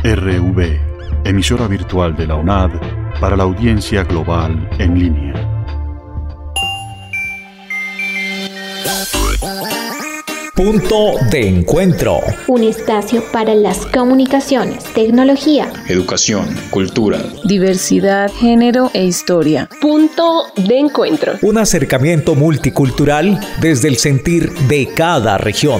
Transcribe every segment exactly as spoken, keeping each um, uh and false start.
R V, emisora virtual de la UNAD para la audiencia global en línea. Punto de encuentro. Un espacio para las comunicaciones, tecnología, educación, cultura, diversidad, género e historia. Punto de encuentro. Un acercamiento multicultural desde el sentir de cada región.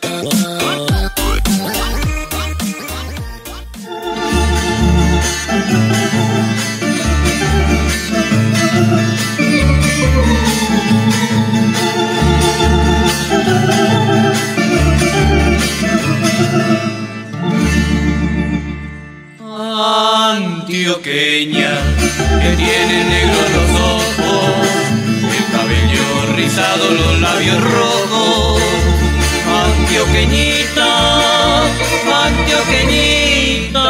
Antioqueña, que tiene negros los ojos, el cabello rizado, los labios rojos. Antioqueñita, antioqueñita.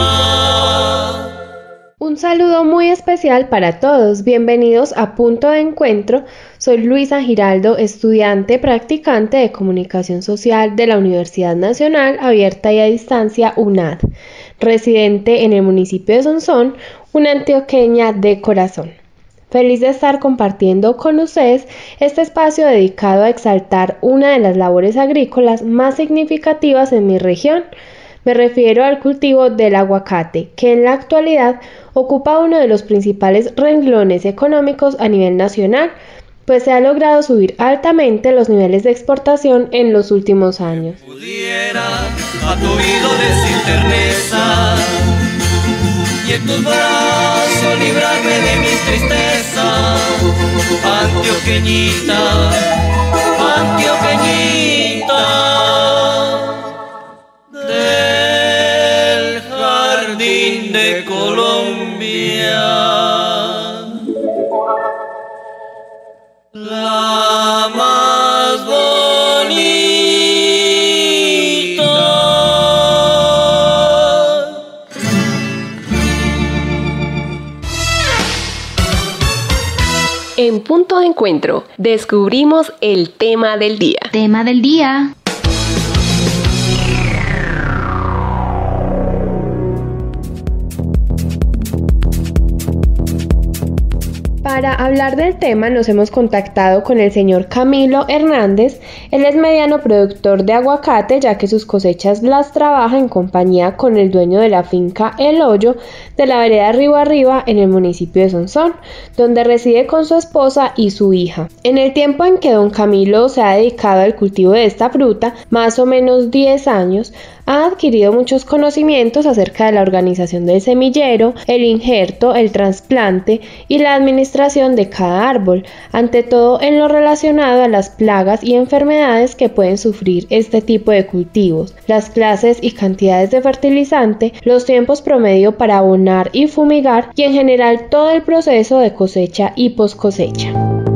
Un saludo muy especial para todos, bienvenidos a Punto de Encuentro. Soy Luisa Giraldo, estudiante practicante de Comunicación Social de la Universidad Nacional Abierta y a Distancia UNAD, residente en el municipio de Sonsón, una antioqueña de corazón. Feliz de estar compartiendo con ustedes este espacio dedicado a exaltar una de las labores agrícolas más significativas en mi región. Me refiero al cultivo del aguacate, que en la actualidad ocupa uno de los principales renglones económicos a nivel nacional, pues se ha logrado subir altamente los niveles de exportación en los últimos años. Pudiera a tu oído decir terneza y en tus brazos librarme de mis tristezas. Antioqueñita, antioqueñita del jardín de Colombia. La más bonita. En Punto de Encuentro, descubrimos el tema del día. Tema del día. Para hablar del tema nos hemos contactado con el señor Camilo Hernández. Él es mediano productor de aguacate, ya que sus cosechas las trabaja en compañía con el dueño de la finca El Hoyo de la vereda Río Arriba en el municipio de Sonsón, donde reside con su esposa y su hija. En el tiempo en que don Camilo se ha dedicado al cultivo de esta fruta, más o menos diez años, ha adquirido muchos conocimientos acerca de la organización del semillero, el injerto, el trasplante y la administración de cada árbol, ante todo en lo relacionado a las plagas y enfermedades que pueden sufrir este tipo de cultivos, las clases y cantidades de fertilizante, los tiempos promedio para abonar y fumigar y en general todo el proceso de cosecha y poscosecha.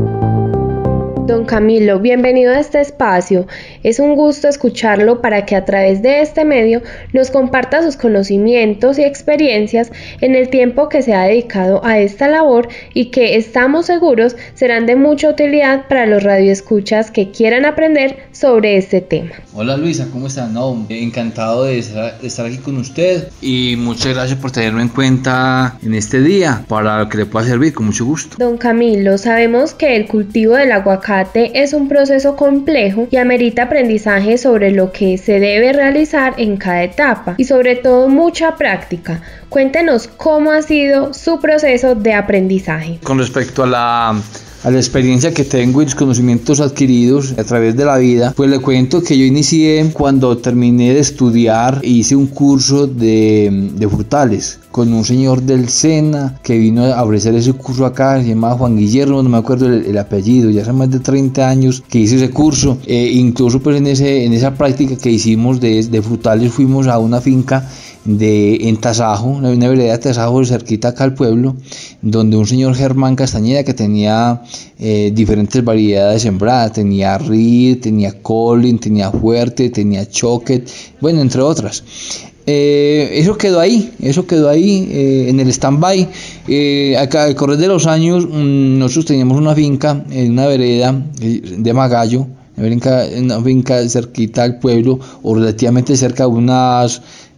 Don Camilo, bienvenido a este espacio. Es un gusto escucharlo para que a través de este medio nos comparta sus conocimientos y experiencias en el tiempo que se ha dedicado a esta labor y que estamos seguros serán de mucha utilidad para los radioescuchas que quieran aprender sobre este tema. Hola Luisa, ¿cómo están? No, encantado de estar, de estar aquí con usted y muchas gracias por tenerme en cuenta en este día para que le pueda servir con mucho gusto. Don Camilo, sabemos que el cultivo del aguacate es un proceso complejo y amerita aprendizaje sobre lo que se debe realizar en cada etapa y sobre todo mucha práctica. Cuéntenos cómo ha sido su proceso de aprendizaje. Con respecto a la a la experiencia que tengo y los conocimientos adquiridos a través de la vida, pues le cuento que yo inicié cuando terminé de estudiar e hice un curso de, de frutales con un señor del SENA que vino a ofrecer ese curso acá, se llamaba Juan Guillermo, no me acuerdo el, el apellido, ya hace más de treinta años que hice ese curso, eh, incluso pues en, ese, en esa práctica que hicimos de, de frutales fuimos a una finca de en Tasajo, una, una vereda de Tasajo cerquita acá al pueblo, donde un señor Germán Castañeda que tenía eh, diferentes variedades sembradas, tenía Reed, tenía Colin, tenía Fuerte, tenía Choquet, bueno, entre otras. Eh, eso quedó ahí, eso quedó ahí eh, en el stand-by. Eh, acá al correr de los años, mmm, nosotros teníamos una finca en una vereda de Magallo, una finca, una finca cerquita al pueblo, o relativamente cerca, unas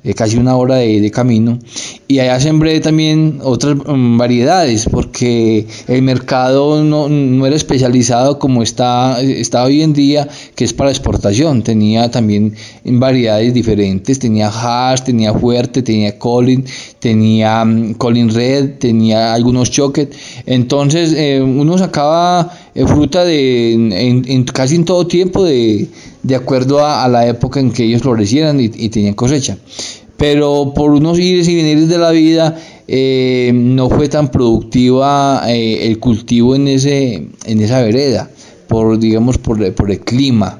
eh, casi una hora de, de camino, y allá sembré también otras um, variedades, porque el mercado no, no era especializado como está, está hoy en día, que es para exportación. Tenía también variedades diferentes, tenía Hass, tenía Fuerte, tenía Colin, tenía um, Colin Red, tenía algunos Chocolate. Entonces eh, uno sacaba eh, fruta de, en, en, casi en todo tiempo, de, de acuerdo a, a la época en que ellos florecieran y, y tenían cosecha. Pero por unos ires y venires de la vida eh, no fue tan productiva eh, el cultivo en ese en esa vereda, por digamos por, por el clima.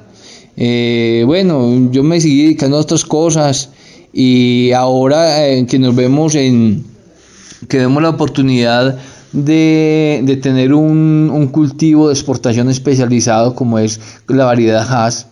Eh, bueno, yo me seguí dedicando a otras cosas, y ahora eh, que nos vemos en que vemos la oportunidad de, de tener un, un cultivo de exportación especializado como es la variedad Hass,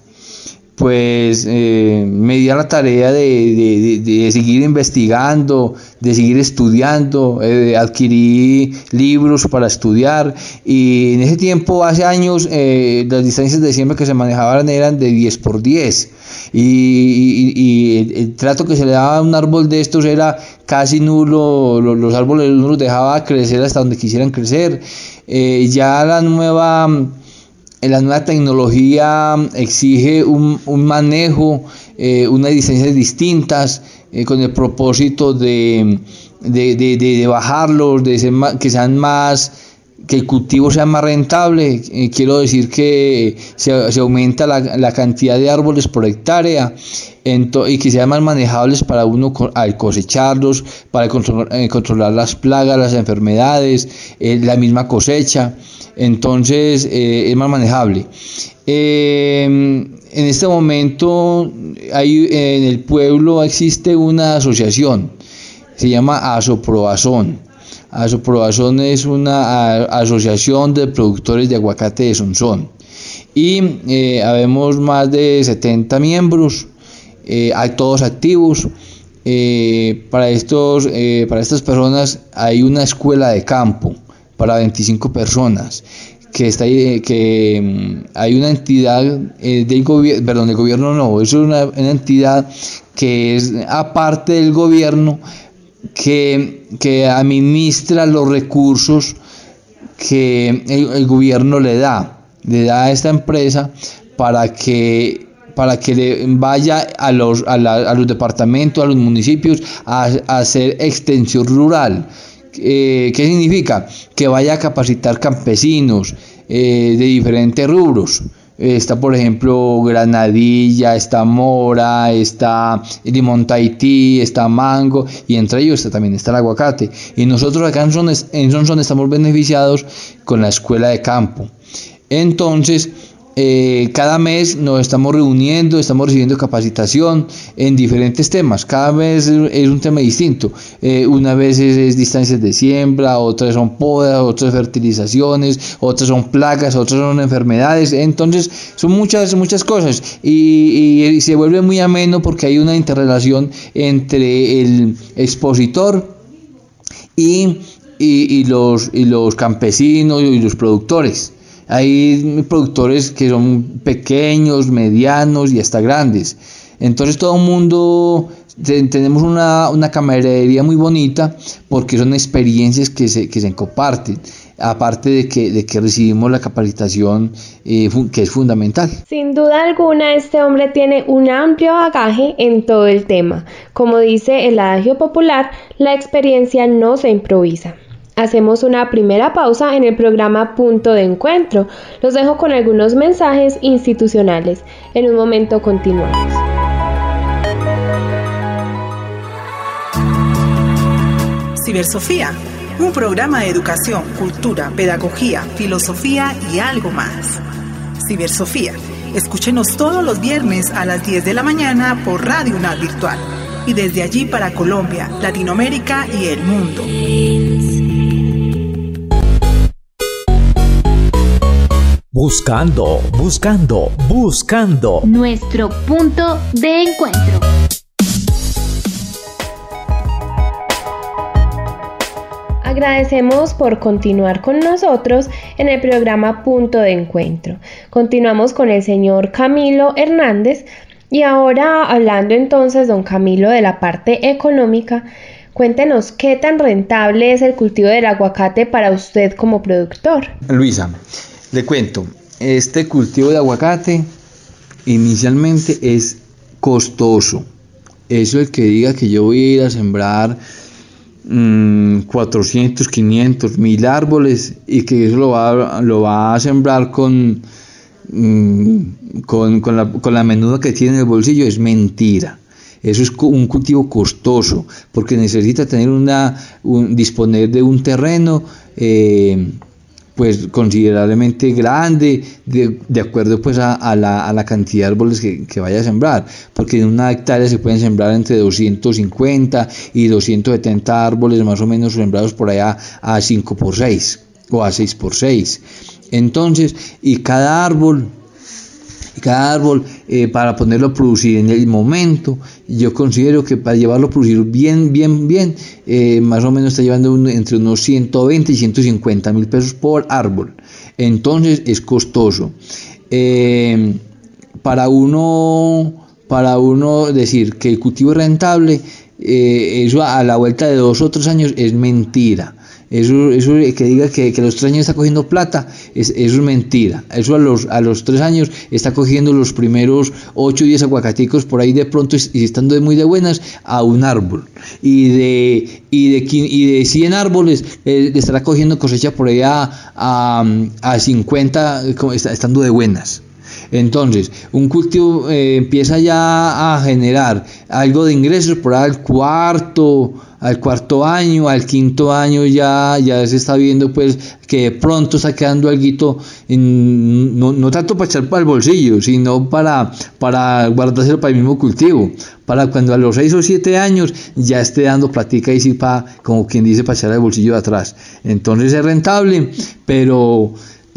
pues eh, me di a la tarea de, de, de, de seguir investigando, de seguir estudiando, eh, adquirí libros para estudiar, y en ese tiempo, hace años, eh, las distancias de siembra que se manejaban eran de diez por diez, y, y, y el, el trato que se le daba a un árbol de estos era casi nulo. Los, los árboles uno los dejaba crecer hasta donde quisieran crecer. Eh, ya la nueva... La nueva tecnología exige un, un manejo, eh, unas distancias distintas, eh, con el propósito de, de, de, de, de bajarlos, de ser más, que sean más, que el cultivo sea más rentable. Eh, quiero decir que se, se aumenta la, la cantidad de árboles por hectárea, ento, y que sean más manejables para uno al cosecharlos, para controlar, eh, controlar las plagas, las enfermedades, eh, la misma cosecha. Entonces eh, es más manejable. Eh, en este momento hay, en el pueblo existe una asociación, se llama Asoproazón. Asoproazón es una a, asociación de productores de aguacate de Sonsón, y eh, habemos más de setenta miembros, eh, hay todos activos. Eh, para, estos, eh, para estas personas hay una escuela de campo para veinticinco personas, que está que um, hay una entidad eh, del gobierno, perdón, del gobierno no, es una, una entidad que es aparte del gobierno, que, que administra los recursos que el, el gobierno le da, le da a esta empresa para que para que le vaya a los, a, la, a los departamentos, a los municipios, a, a hacer extensión rural. Eh, ¿Qué significa? Que vaya a capacitar campesinos eh, de diferentes rubros. Eh, está, por ejemplo, granadilla, está mora, está limón Tahití, está mango, y entre ellos está, también está el aguacate. Y nosotros acá en Sonsón, en Sonsón estamos beneficiados con la escuela de campo. Entonces, Eh, cada mes nos estamos reuniendo, estamos recibiendo capacitación en diferentes temas. Cada mes es un tema distinto. Eh, una vez es, es distancias de siembra, otras son podas, otras fertilizaciones, otras son plagas, otras son enfermedades. Entonces son muchas muchas cosas, y, y se vuelve muy ameno porque hay una interrelación entre el expositor y, y, y, los, y los campesinos y los productores. Hay productores que son pequeños, medianos y hasta grandes. Entonces todo el mundo te, tenemos una, una camaradería muy bonita, porque son experiencias que se, que se comparten, aparte de que, de que recibimos la capacitación eh, que es fundamental. Sin duda alguna, este hombre tiene un amplio bagaje en todo el tema. Como dice el adagio popular, la experiencia no se improvisa. Hacemos una primera pausa en el programa Punto de Encuentro. Los dejo con algunos mensajes institucionales. En un momento continuamos. Cibersofía, un programa de educación, cultura, pedagogía, filosofía y algo más. Cibersofía, escúchenos todos los viernes a las diez de la mañana por Radio UNAD Virtual, y desde allí para Colombia, Latinoamérica y el mundo. Buscando, buscando, buscando. Nuestro punto de encuentro. Agradecemos por continuar con nosotros en el programa Punto de Encuentro. Continuamos con el señor Camilo Hernández. Y ahora, hablando entonces, don Camilo, de la parte económica, cuéntenos qué tan rentable es el cultivo del aguacate para usted como productor. Luisa, le cuento, este cultivo de aguacate inicialmente es costoso. Eso el que diga que yo voy a ir a sembrar mmm, cuatrocientos, quinientos, mil árboles y que eso lo va, lo va a sembrar con, mmm, con, con, la, con la menuda que tiene en el bolsillo, es mentira. Eso es un cultivo costoso porque necesita tener una, un, disponer de un terreno eh, pues considerablemente grande, de, de acuerdo pues a, a, la, a la cantidad de árboles que, que vaya a sembrar, porque en una hectárea se pueden sembrar entre doscientos cincuenta y doscientos setenta árboles más o menos sembrados por allá a cinco por seis o a seis por seis. Entonces, y cada árbol cada árbol eh, para ponerlo a producir en el momento, yo considero que para llevarlo a producir bien, bien, bien, eh, más o menos está llevando un, entre unos ciento veinte y ciento cincuenta mil pesos por árbol. Entonces es costoso. Eh, para uno, para uno decir que el cultivo es rentable, eh, eso a la vuelta de dos o tres años es mentira. Eso, eso que diga que, que a los tres años está cogiendo plata, es, eso es mentira. Eso a los, a los tres años está cogiendo los primeros ocho o diez aguacaticos por ahí de pronto y estando de muy de buenas a un árbol. Y de, y de, y de cien árboles eh, estará cogiendo cosecha por ahí a, a, a cincuenta estando de buenas. Entonces, un cultivo eh, empieza ya a generar algo de ingresos por ahí al cuarto, al cuarto año, al quinto año ya, ya se está viendo pues que de pronto está quedando alguito, en, no, no tanto para echar para el bolsillo, sino para, para guardárselo para el mismo cultivo, para cuando a los seis o siete años ya esté dando platica y sí para, como quien dice, para echar el bolsillo de atrás. Entonces es rentable, pero...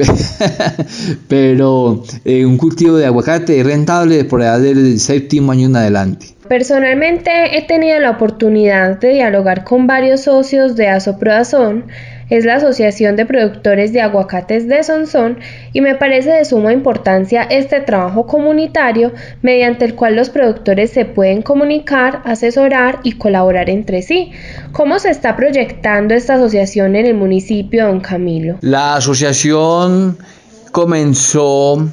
pero eh, un cultivo de aguacate es rentable por allá del séptimo año en adelante. Personalmente he tenido la oportunidad de dialogar con varios socios de Asoproazón, es la Asociación de Productores de Aguacates de Sonsón, y me parece de suma importancia este trabajo comunitario mediante el cual los productores se pueden comunicar, asesorar y colaborar entre sí. ¿Cómo se está proyectando esta asociación en el municipio, don Camilo? La asociación comenzó,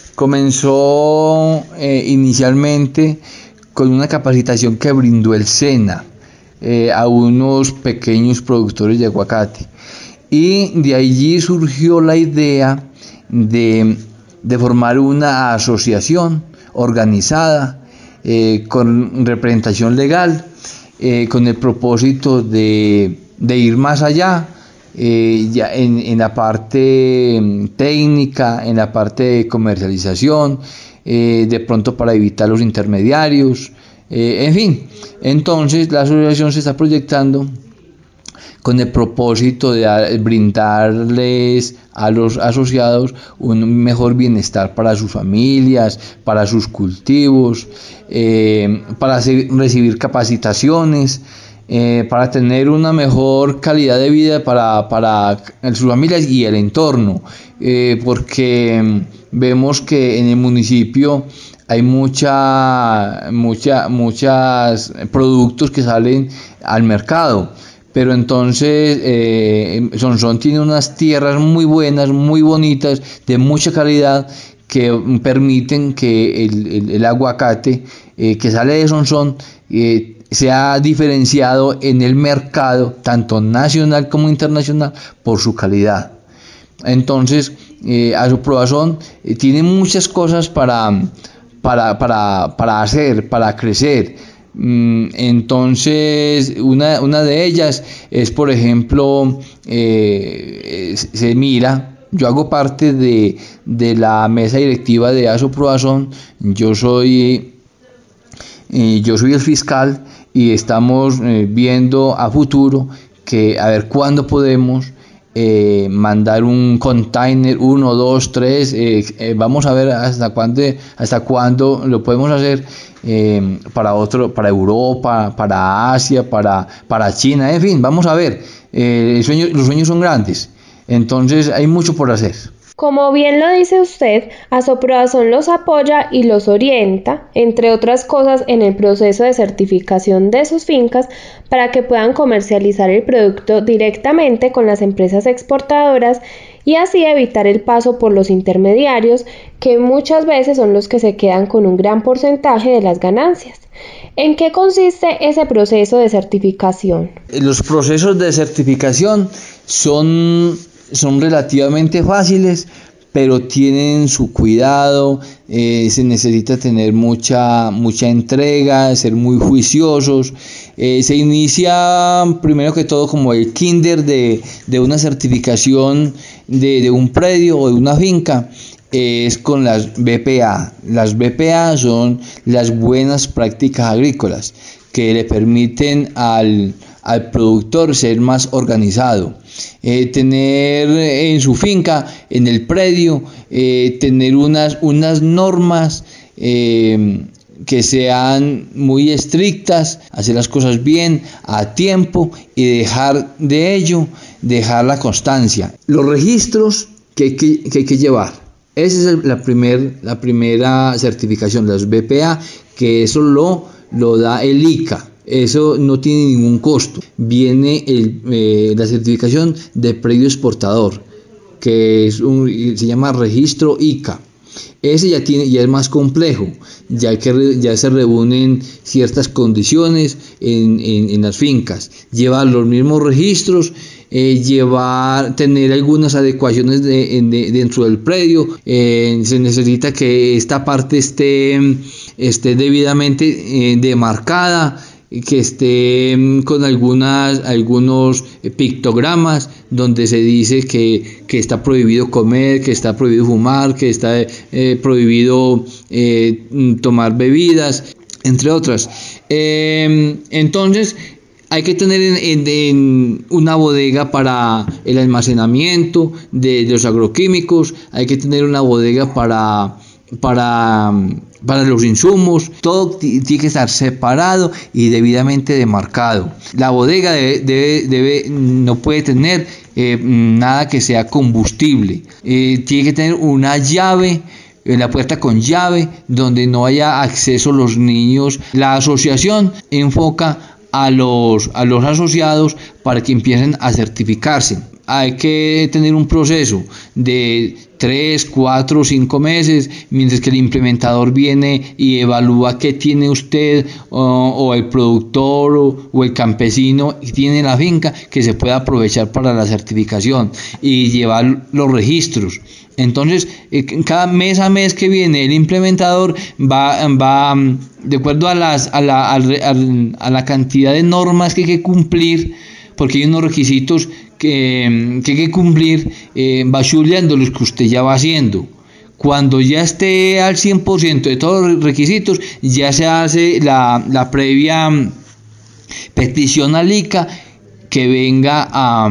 comenzó eh, inicialmente con una capacitación que brindó el SENA eh, a unos pequeños productores de aguacate. Y de allí surgió la idea de, de formar una asociación organizada eh, con representación legal, eh, con el propósito de, de ir más allá, eh, ya en, en la parte técnica, en la parte de comercialización, eh, de pronto para evitar los intermediarios, eh, en fin. Entonces la asociación se está proyectando con el propósito de brindarles a los asociados un mejor bienestar para sus familias, para sus cultivos, eh, para recibir capacitaciones, eh, para tener una mejor calidad de vida para, para sus familias y el entorno, eh, porque vemos que en el municipio hay mucha, mucha, muchos productos que salen al mercado. Pero entonces eh, Sonsón tiene unas tierras muy buenas, muy bonitas, de mucha calidad, que permiten que el, el, el aguacate eh, que sale de Sonsón eh, sea diferenciado en el mercado, tanto nacional como internacional, por su calidad. Entonces, eh, Asoproazón eh, tiene muchas cosas para, para, para, para hacer, para crecer. Entonces una, una de ellas es, por ejemplo, eh, se mira, yo hago parte de, de la mesa directiva de Asoproazón, yo soy eh, yo soy el fiscal y estamos eh, viendo a futuro que a ver cuándo podemos Eh, mandar un container, uno, dos, tres, eh, eh, vamos a ver hasta cuándo, hasta cuándo lo podemos hacer eh, para otro, para Europa, para Asia, para, para China, en fin, vamos a ver, eh, el sueño, los sueños son grandes, entonces hay mucho por hacer. Como bien lo dice usted, Asoproazón los apoya y los orienta, entre otras cosas, en el proceso de certificación de sus fincas para que puedan comercializar el producto directamente con las empresas exportadoras y así evitar el paso por los intermediarios, que muchas veces son los que se quedan con un gran porcentaje de las ganancias. ¿En qué consiste ese proceso de certificación? Los procesos de certificación son, son relativamente fáciles, pero tienen su cuidado, eh, se necesita tener mucha, mucha entrega, ser muy juiciosos. Eh, se inicia primero que todo como el kinder de, de una certificación de, de un predio o de una finca. Es con las B P A. Las B P A son las buenas prácticas agrícolas que le permiten al, al productor ser más organizado, eh, tener en su finca, en el predio, eh, tener unas, unas normas eh, que sean muy estrictas, hacer las cosas bien, a tiempo, y dejar de ello, dejar la constancia. Los registros que hay que, que, hay que llevar. Esa es la, primer, la primera certificación, las B P A, que eso lo, lo da el I C A. Eso no tiene ningún costo. Viene el, eh, la certificación de predio exportador, que es un, se llama registro I C A. Ese ya, tiene, ya es más complejo, ya que ya se reúnen ciertas condiciones en, en, en las fincas. Lleva los mismos registros, eh, llevar, tener algunas adecuaciones de, de, dentro del predio. Eh, se necesita que esta parte esté, esté debidamente eh, demarcada, que esté con algunas, algunos pictogramas donde se dice que, que está prohibido comer, que está prohibido fumar, que está eh, prohibido eh, tomar bebidas, entre otras. Eh, entonces hay que tener en, en, en una bodega para el almacenamiento de, de los agroquímicos, hay que tener una bodega para... para para los insumos. Todo tiene que estar separado y debidamente demarcado. La bodega debe, debe, debe no puede tener eh, nada que sea combustible. Eh, tiene que tener una llave, en la puerta con llave, donde no haya acceso los niños. La asociación enfoca a los, a los asociados para que empiecen a certificarse. Hay que tener un proceso de tres, cuatro, cinco meses, mientras que el implementador viene y evalúa qué tiene usted o, o el productor o, o el campesino que tiene en la finca, que se pueda aprovechar para la certificación y llevar los registros. Entonces, eh, cada mes a mes que viene el implementador va, va de acuerdo a, las, a, la, a, a la cantidad de normas que hay que cumplir, porque hay unos requisitos que, que hay que cumplir, eh, va chuleando los que usted ya va haciendo. Cuando ya esté al cien por ciento de todos los requisitos, ya se hace la, la previa petición al I C A que venga a,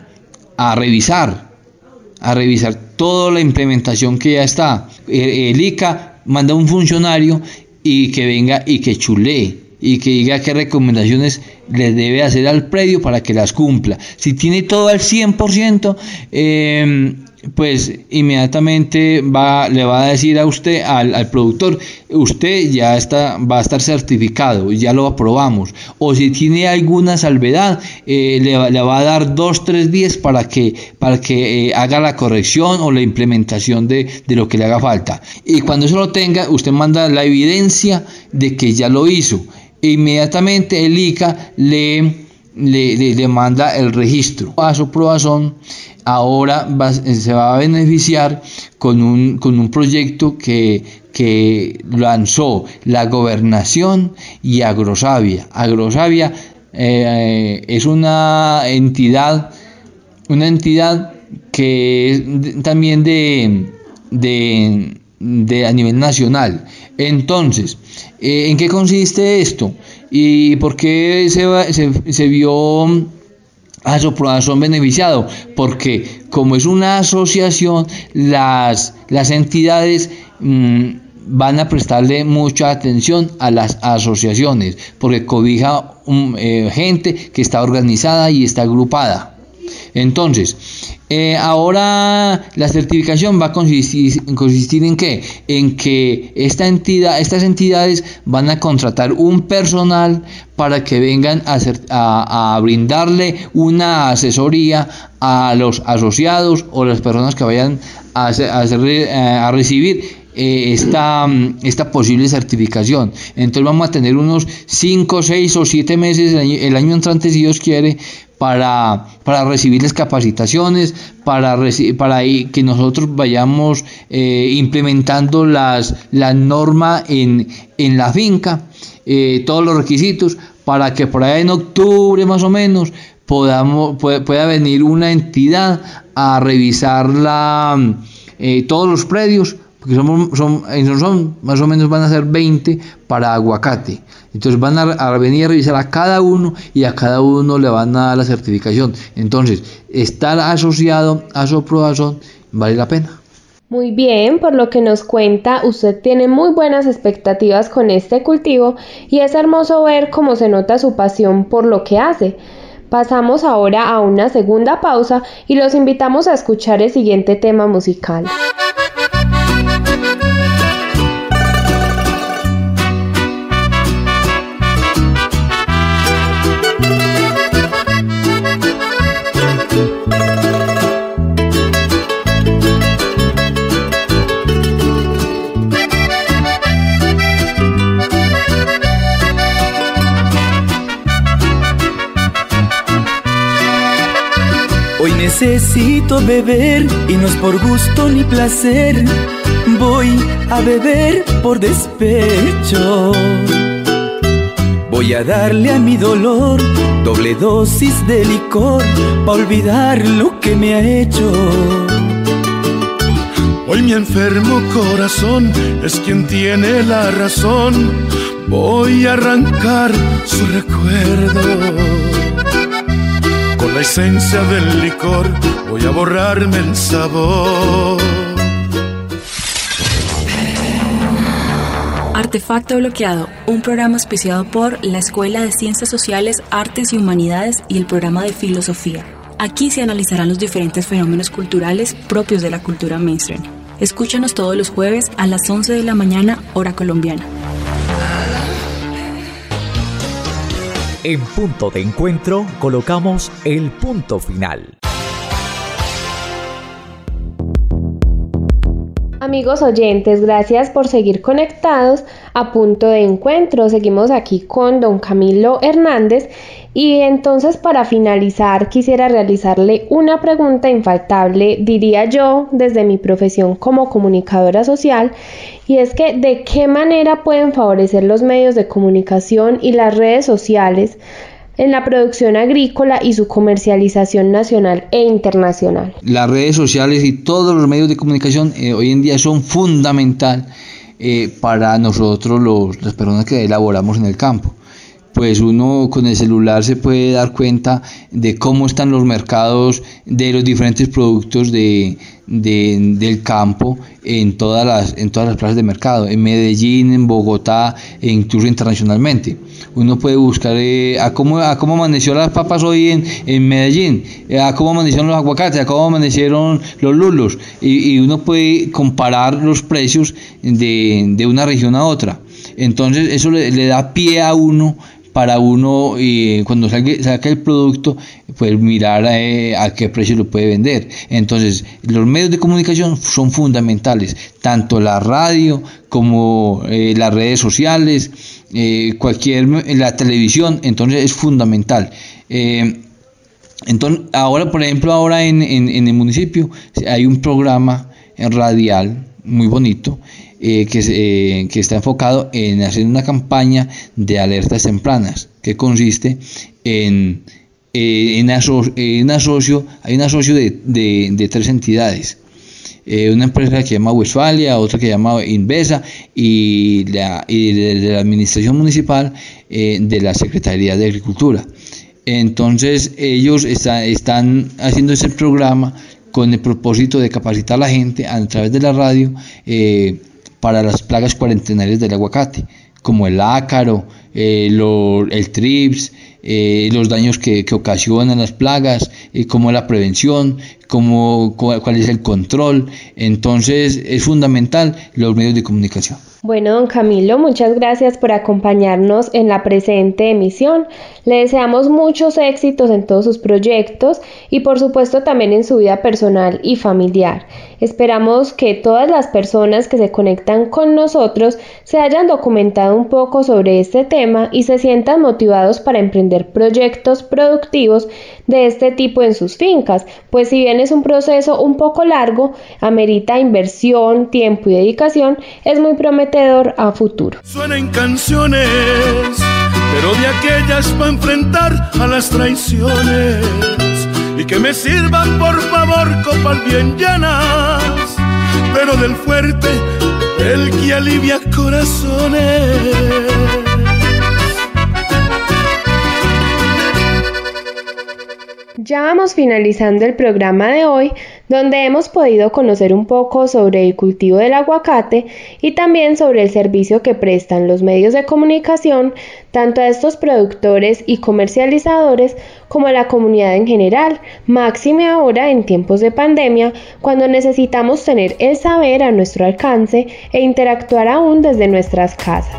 a revisar, a revisar toda la implementación que ya está. El, el I C A manda un funcionario y que venga y que chulee y que diga qué recomendaciones le debe hacer al predio para que las cumpla. Si tiene todo al cien por ciento, eh, pues inmediatamente va, le va a decir a usted, al, al productor, usted ya está, va a estar certificado, ya lo aprobamos. O si tiene alguna salvedad, eh, le, le va a dar dos, tres días para que, para que eh, haga la corrección o la implementación de, de lo que le haga falta. Y cuando eso lo tenga, usted manda la evidencia de que ya lo hizo. Inmediatamente el I C A le, le, le, le manda el registro. Asoproazón ahora va, se va a beneficiar con un, con un proyecto que, que lanzó la Gobernación y Agrosavia. Agrosavia eh, es una entidad, una entidad que es también de, de, de a nivel nacional. Entonces, eh, ¿en qué consiste esto? ¿Y por qué se, va, se, se vio Asoproazón beneficiado? Porque como es una asociación, las, las entidades mmm, van a prestarle mucha atención a las asociaciones, porque cobija um, eh, gente que está organizada y está agrupada. Entonces, eh, ahora la certificación va a consistir, consistir en qué? En que esta entidad, estas entidades van a contratar un personal para que vengan a, hacer, a, a brindarle una asesoría a los asociados o las personas que vayan a, hacer, a, hacer, a recibir Eh, esta, esta posible certificación. Entonces vamos a tener unos cinco, seis o siete meses el año, el año entrante, si Dios quiere, para, para recibir las capacitaciones, para, para que nosotros vayamos eh, implementando las, la norma en, en la finca, eh, todos los requisitos, para que por ahí en octubre más o menos podamos, pueda, pueda venir una entidad a revisar la, eh, todos los predios, porque son, son, son, más o menos van a ser veinte para aguacate. Entonces van a, a venir a revisar a cada uno y a cada uno le van a dar la certificación. Entonces, estar asociado a Soproasón vale la pena. Muy bien, por lo que nos cuenta, usted tiene muy buenas expectativas con este cultivo y es hermoso ver cómo se nota su pasión por lo que hace. Pasamos ahora a una segunda pausa y los invitamos a escuchar el siguiente tema musical. Hoy necesito beber y no es por gusto ni placer. Voy a beber por despecho. Voy a darle a mi dolor doble dosis de licor pa' olvidar lo que me ha hecho. Hoy mi enfermo corazón es quien tiene la razón. Voy a arrancar su recuerdo. Con la esencia del licor voy a borrarme el sabor. Artefacto Bloqueado, un programa auspiciado por la Escuela de Ciencias Sociales, Artes y Humanidades y el programa de Filosofía. Aquí se analizarán los diferentes fenómenos culturales propios de la cultura mainstream. Escúchanos todos los jueves a las once de la mañana, hora colombiana. En Punto de Encuentro colocamos el punto final. Amigos oyentes, gracias por seguir conectados a Punto de Encuentro. Seguimos aquí con don Camilo Hernández y entonces para finalizar quisiera realizarle una pregunta infaltable, diría yo, desde mi profesión como comunicadora social, y es que ¿de qué manera pueden favorecer los medios de comunicación y las redes sociales en la producción agrícola y su comercialización nacional e internacional? Las redes sociales y todos los medios de comunicación eh, hoy en día son fundamental eh, para nosotros los, las personas que elaboramos en el campo. Pues uno con el celular se puede dar cuenta de cómo están los mercados de los diferentes productos de, de, del campo en todas las en todas las plazas de mercado, en Medellín, en Bogotá e incluso internacionalmente. Uno puede buscar eh, a cómo a cómo amaneció las papas hoy en, en Medellín, a cómo amanecieron los aguacates, a cómo amanecieron los lulos, y, y uno puede comparar los precios de, de una región a otra. Entonces eso le, le da pie a uno para uno eh, cuando salga, saca el producto, pues mirar eh, a qué precio lo puede vender. Entonces los medios de comunicación son fundamentales, tanto la radio como eh, las redes sociales, eh, cualquier la televisión, entonces es fundamental. Eh, entonces ahora, por ejemplo, ahora en, en, en el municipio hay un programa radial muy bonito, Eh, que, eh, que está enfocado en hacer una campaña de alertas tempranas, que consiste en, eh, en, aso en asocio, hay un asocio de, de, de tres entidades, eh, una empresa que se llama Westfalia, otra que se llama Invesa y, la, y de, de la administración municipal eh, de la Secretaría de Agricultura. Entonces ellos está, están haciendo ese programa con el propósito de capacitar a la gente a través de la radio eh, para las plagas cuarentenarias del aguacate, como el ácaro, eh, lo, el trips, eh, los daños que, que ocasionan las plagas, eh, cómo es la prevención, cómo, cuál es el control. Entonces es fundamental los medios de comunicación. Bueno, don Camilo, muchas gracias por acompañarnos en la presente emisión. Le deseamos muchos éxitos en todos sus proyectos y por supuesto también en su vida personal y familiar. Esperamos que todas las personas que se conectan con nosotros se hayan documentado un poco sobre este tema y se sientan motivados para emprender proyectos productivos de este tipo en sus fincas, pues si bien es un proceso un poco largo, amerita inversión, tiempo y dedicación, es muy prometedor a futuro. Suenen canciones, pero de aquellas para enfrentar a las traiciones, y que me sirvan por favor copas bien llenas, pero del fuerte, el que alivia corazones. Ya vamos finalizando el programa de hoy, donde hemos podido conocer un poco sobre el cultivo del aguacate y también sobre el servicio que prestan los medios de comunicación, tanto a estos productores y comercializadores como a la comunidad en general, máxime ahora en tiempos de pandemia, cuando necesitamos tener el saber a nuestro alcance e interactuar aún desde nuestras casas.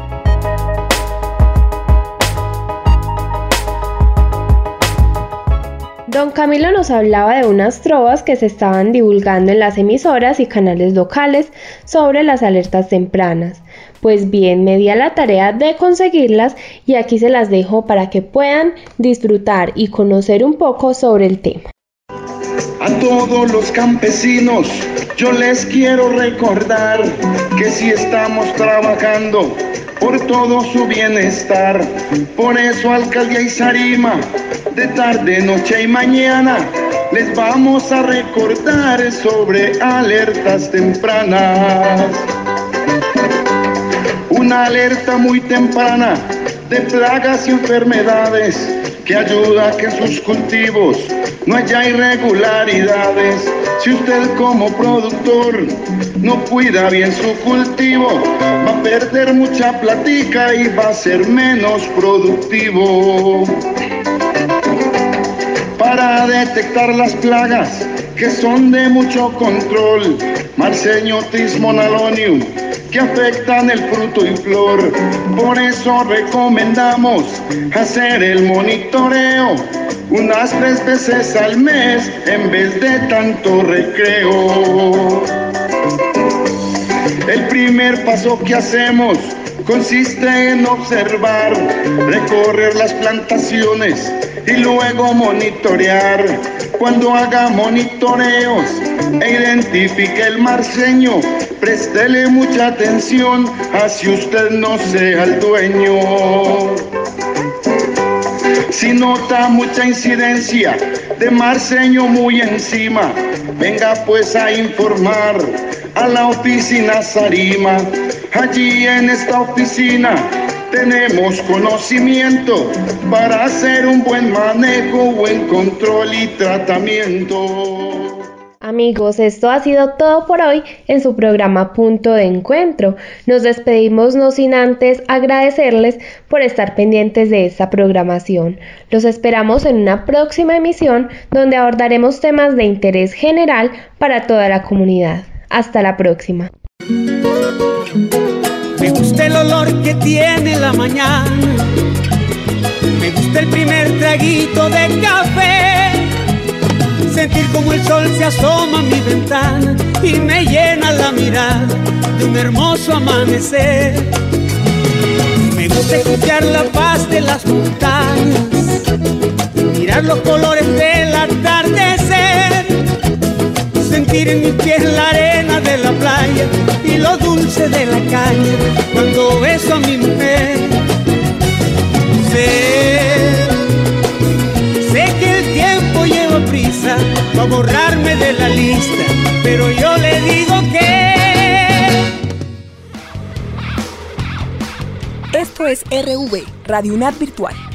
Don Camilo nos hablaba de unas trovas que se estaban divulgando en las emisoras y canales locales sobre las alertas tempranas. Pues bien, me di a la tarea de conseguirlas y aquí se las dejo para que puedan disfrutar y conocer un poco sobre el tema. A todos los campesinos yo les quiero recordar que si estamos trabajando por todo su bienestar, por eso alcaldía y Sarima, de tarde, noche y mañana, les vamos a recordar sobre alertas tempranas. Una alerta muy temprana de plagas y enfermedades que ayuda a que en sus cultivos no haya irregularidades. Si usted como productor no cuida bien su cultivo, va a perder mucha platica y va a ser menos productivo. Para detectar las plagas que son de mucho control, Marceño Tismonalonium, que afectan el fruto y flor, por eso recomendamos hacer el monitoreo unas tres veces al mes en vez de tanto recreo. El primer paso que hacemos consiste en observar, recorrer las plantaciones y luego monitorear. Cuando haga monitoreos e identifique el marceño, préstele mucha atención, así usted no sea el dueño. Si nota mucha incidencia de marceño muy encima, venga pues a informar a la oficina Sarima. Allí en esta oficina tenemos conocimiento para hacer un buen manejo, buen control y tratamiento. Amigos, esto ha sido todo por hoy en su programa Punto de Encuentro. Nos despedimos no sin antes agradecerles por estar pendientes de esta programación. Los esperamos en una próxima emisión donde abordaremos temas de interés general para toda la comunidad. Hasta la próxima. Me gusta el olor que tiene la mañana, me gusta el primer traguito de café, sentir como el sol se asoma a mi ventana y me llena la mirada de un hermoso amanecer. Me gusta escuchar la paz de las montañas, mirar los colores del atardecer, sentir en mis pies la arena de la playa y lo dulce de la caña cuando beso a mi mujer. Sé, sé que el tiempo lleva prisa para borrarme de la lista, pero yo le digo que... Esto es R V, Radio UNAD Virtual.